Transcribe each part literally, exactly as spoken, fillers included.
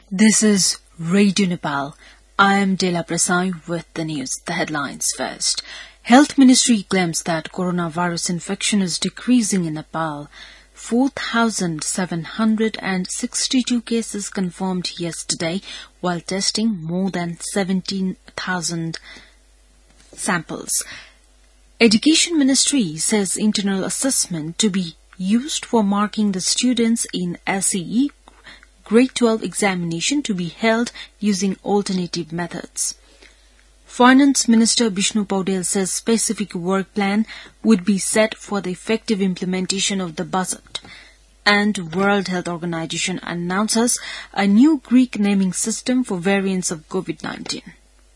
This is Radio Nepal. I am Dela Prasai with the news. The headlines first. Health Ministry claims that coronavirus infection is decreasing in Nepal. four thousand seven hundred sixty-two cases confirmed yesterday, while testing more than seventeen thousand samples. Education Ministry says internal assessment to be used for marking the students in S E E Grade twelve examination to be held using alternative methods. Finance Minister Bishnu Paudel says specific work plan would be set for the effective implementation of the budget. And World Health Organization announces a new Greek naming system for variants of COVID nineteen.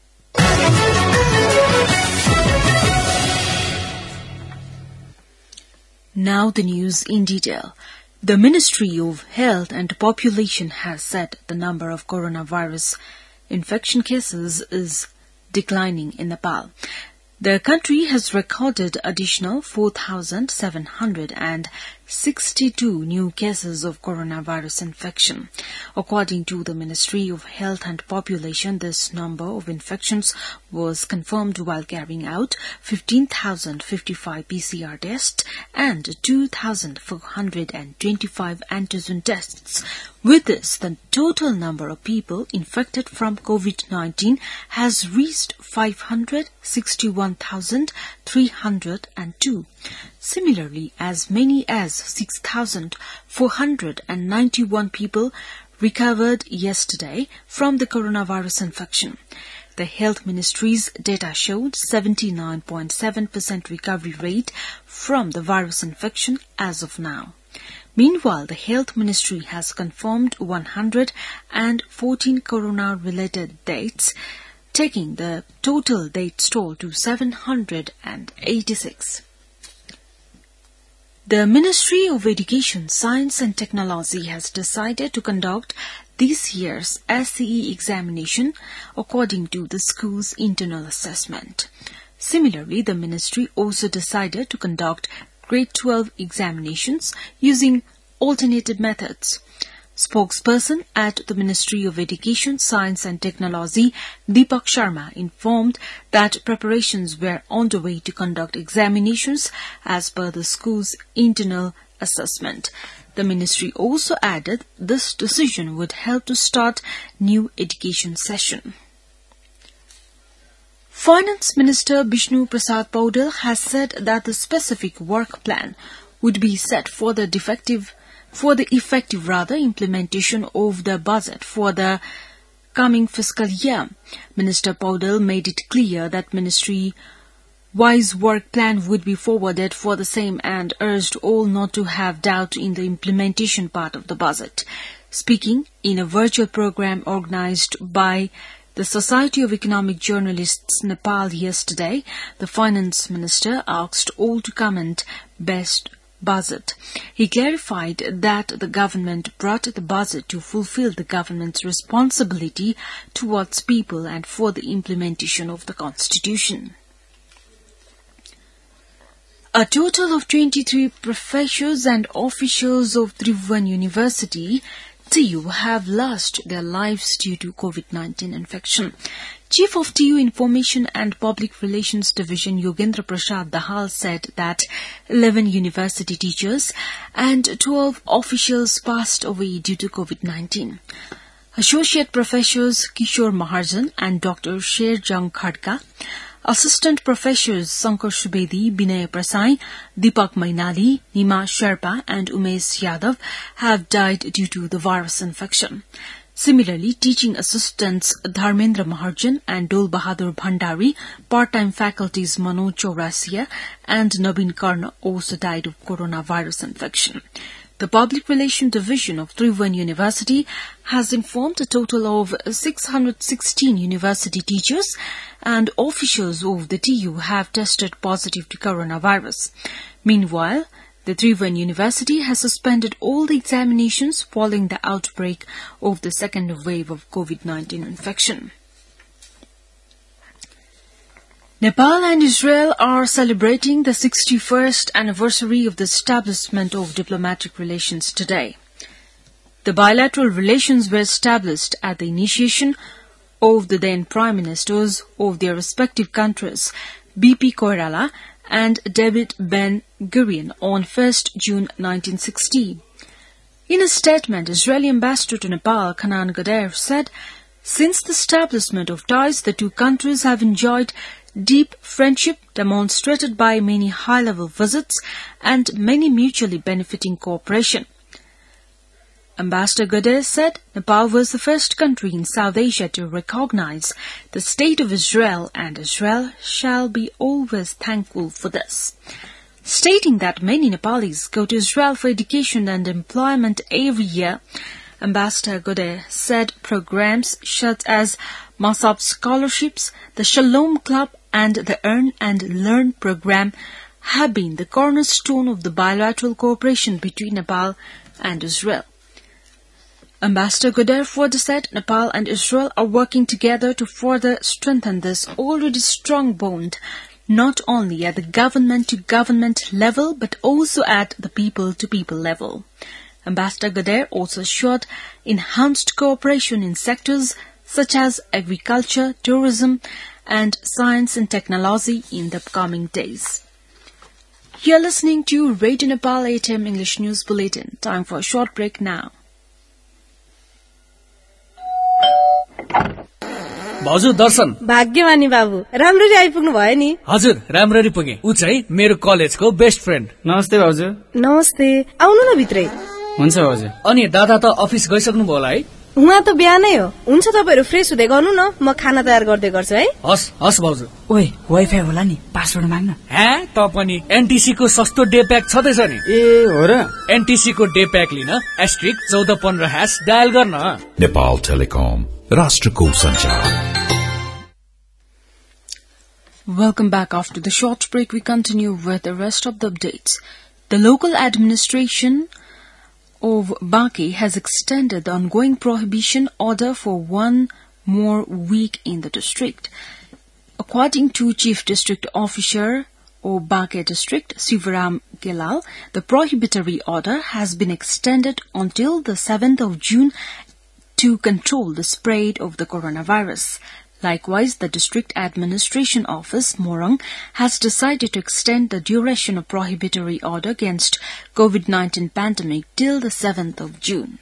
Now the news in detail. The Ministry of Health and Population has said the number of coronavirus infection cases is declining in Nepal. The country has recorded additional four thousand seven hundred sixty-two new cases of coronavirus infection. According to the Ministry of Health and Population, this number of infections was confirmed while carrying out fifteen thousand fifty-five P C R tests and two thousand four hundred twenty-five antigen tests. With this, the total number of people infected from COVID nineteen has reached five hundred sixty-one thousand three hundred two. Similarly, as many as six thousand four hundred ninety-one people recovered yesterday from the coronavirus infection. The Health Ministry's data showed seventy-nine point seven percent recovery rate from the virus infection as of now. Meanwhile, the Health Ministry has confirmed one hundred fourteen corona-related deaths, taking the total death toll to seven hundred eighty-six. The Ministry of Education, Science and Technology has decided to conduct this year's S E E examination according to the school's internal assessment. Similarly, the ministry also decided to conduct Grade twelve examinations using alternative methods. Spokesperson at the Ministry of Education, Science and Technology, Deepak Sharma, informed that preparations were on the way to conduct examinations as per the school's internal assessment. The ministry also added this decision would help to start new education session. Finance Minister Bishnu Prasad Paudel has said that the specific work plan would be set for the defective for the effective rather implementation of the budget for the coming fiscal year. Minister Paudel made it clear that ministry-wise work plan would be forwarded for the same and urged all not to have doubt in the implementation part of the budget. Speaking in a virtual program organized by the Society of Economic Journalists Nepal yesterday, the Finance Minister asked all to comment best budget. He clarified that the government brought the budget to fulfill the government's responsibility towards people and for the implementation of the Constitution. A total of twenty-three professors and officials of Tribhuvan University T U have lost their lives due to COVID nineteen infection. Chief of T U Information and Public Relations Division Yogendra Prasad Dahal said that eleven university teachers and twelve officials passed away due to COVID nineteen. Associate Professors Kishore Maharjan and Doctor Sherjang Khadka, Assistant Professors Sankar Subedi, Binay Prasai, Deepak Mainali, Nima Sherpa and Umesh Yadav have died due to the virus infection. Similarly, teaching assistants Dharmendra Maharjan and Dol Bahadur Bhandari, part-time faculties Manoj Chaurasia and Nabin Karna also died of coronavirus infection. The Public Relations Division of Tribhuvan University has informed a total of six hundred sixteen university teachers and officials of the T U have tested positive to coronavirus. Meanwhile, the Tribhuvan University has suspended all the examinations following the outbreak of the second wave of COVID nineteen infection. Nepal and Israel are celebrating the sixty-first anniversary of the establishment of diplomatic relations today. The bilateral relations were established at the initiation of the then Prime Ministers of their respective countries, B P Koirala and David Ben-Gurion, on first June nineteen sixty. In a statement, Israeli Ambassador to Nepal, Kanan Gader, said, "Since the establishment of ties, the two countries have enjoyed deep friendship demonstrated by many high-level visits and many mutually benefiting cooperation." Ambassador Gader said Nepal was the first country in South Asia to recognize the state of Israel, and Israel shall be always thankful for this. Stating that many Nepalis go to Israel for education and employment every year, Ambassador Gader said programs such as Masab scholarships, the Shalom Club, and the Earn and Learn program have been the cornerstone of the bilateral cooperation between Nepal and Israel. Ambassador Gader further said Nepal and Israel are working together to further strengthen this already strong bond, not only at the government-to-government level, but also at the people-to-people level. Ambassador Gader also assured enhanced cooperation in sectors such as agriculture, tourism, and science and technology in the coming days. You are listening to Radio Nepal eight A M English News Bulletin. Time for a short break now. भाउजू दर्शन भाग्यमानी बाबु राम्ररी आइपुग्नु भयो नि। हजुर राम्ररी पुगे। उ चाहिँ मेरो कलेजको बेस्ट फ्रेन्ड। नमस्ते भाउजू। नमस्ते, आउनु न भित्रै। हुन्छ भाउजू। अनि दादा त अफिस गइसक्नु भयो होला है? उहाँ त बिहानै हो। हुन्छ तपाईहरु फ्रेश हुँदै गर्नु न, म खाना तयार गर्दै गर्छु है। हस् हस् भाउजू। ओइ वाइफाई होला नि, पासवर्ड माग्न। हे त पनि एनटीसी को सस्तो डे प्याक छदैछ नि। ए हो र? एनटीसी को डे प्याक लिन एस्ट्रिक चौध पन्ध्र ह्याश डायल गर्न। नेपाल टेलिकम, राष्ट्रको सञ्चार। Welcome back. After the short break, we continue with the rest of the updates. The local administration of Bankhe has extended the ongoing prohibition order for one more week in the district. According to Chief District Officer of Bankhe District, Sivaram Gelal, the prohibitory order has been extended until the seventh of June to control the spread of the coronavirus. Likewise, the District Administration Office, Morang, has decided to extend the duration of prohibitory order against COVID nineteen pandemic till the seventh of June.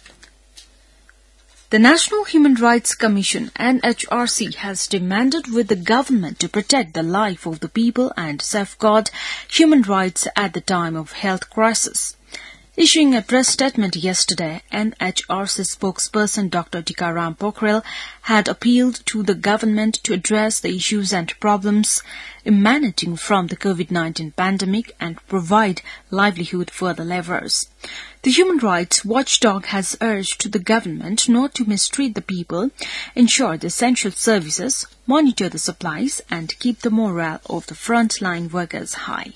The National Human Rights Commission, N H R C, has demanded with the government to protect the life of the people and safeguard human rights at the time of health crisis. Issuing a press statement yesterday, N H R C spokesperson Doctor Tikaram Pokhrel had appealed to the government to address the issues and problems emanating from the COVID nineteen pandemic and provide livelihood for the laborers. The human rights watchdog has urged the government not to mistreat the people, ensure the essential services, monitor the supplies, and keep the morale of the frontline workers high.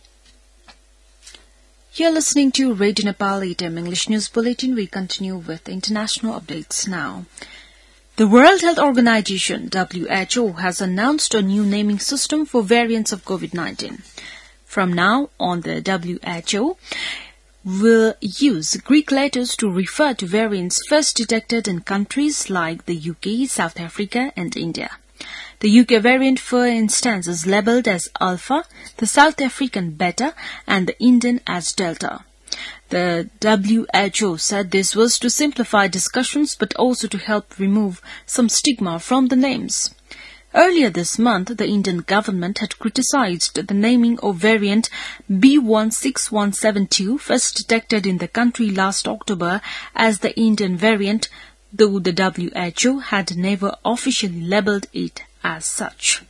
You're listening to Radio Nepal eight A M English News Bulletin. We continue with international updates now. The World Health Organization, W H O, has announced a new naming system for variants of COVID nineteen. From now on, the W H O will use Greek letters to refer to variants first detected in countries like the U K, South Africa, and India. The U K variant, for instance, is labelled as Alpha, the South African Beta, and the Indian as Delta. The W H O said this was to simplify discussions but also to help remove some stigma from the names. Earlier this month, the Indian government had criticized the naming of variant B one six one seven two, first detected in the country last October, as the Indian variant, though the W H O had never officially labelled it as such.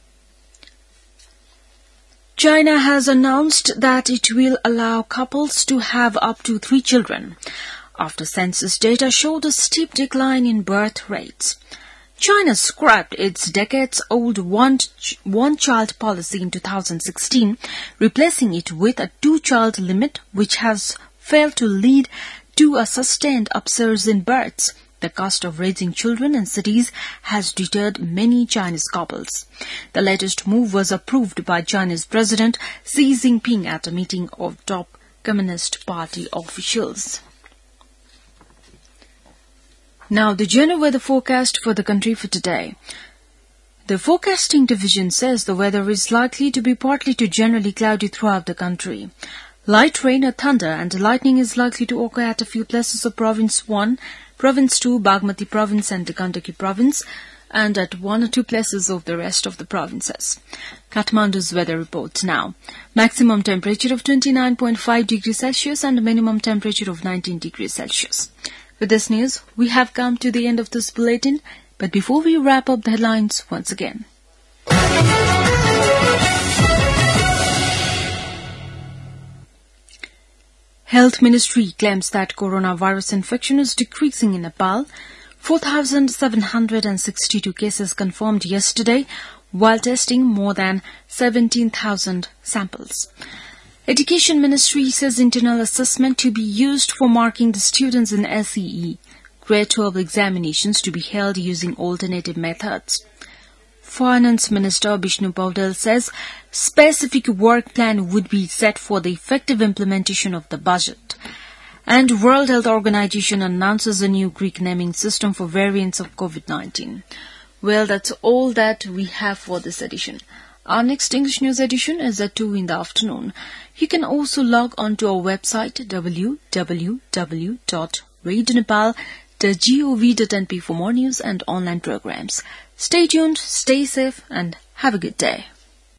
China has announced that it will allow couples to have up to three children, after census data showed a steep decline in birth rates. China scrapped its decades-old one-child policy in two thousand sixteen, replacing it with a two-child limit, which has failed to lead to a sustained upsurge in births. The cost of raising children in cities has deterred many Chinese couples. The latest move was approved by Chinese President Xi Jinping at a meeting of top Communist Party officials. Now, the general weather forecast for the country for today. The forecasting division says the weather is likely to be partly to generally cloudy throughout the country. Light rain or thunder and lightning is likely to occur at a few places of Province one, Province two, Bagmati Province and Gandaki Province, and at one or two places of the rest of the provinces. Kathmandu's weather report now. Maximum temperature of twenty-nine point five degrees Celsius and minimum temperature of nineteen degrees Celsius. With this news, we have come to the end of this bulletin, but before we wrap up the headlines once again. Health Ministry claims that coronavirus infection is decreasing in Nepal. four thousand seven hundred sixty-two cases confirmed yesterday, while testing more than seventeen thousand samples. Education Ministry says internal assessment to be used for marking the students in S E E. Grade twelve examinations to be held using alternative methods. Finance Minister Bishnu Paudel says specific work plan would be set for the effective implementation of the budget. And World Health Organization announces a new Greek naming system for variants of COVID nineteen. Well, that's all that we have for this edition. Our next English news edition is at two in the afternoon. You can also log on to our website w w w dot radio nepal dot gov dot n p for more news and online programs. Stay tuned, stay safe, and have a good day.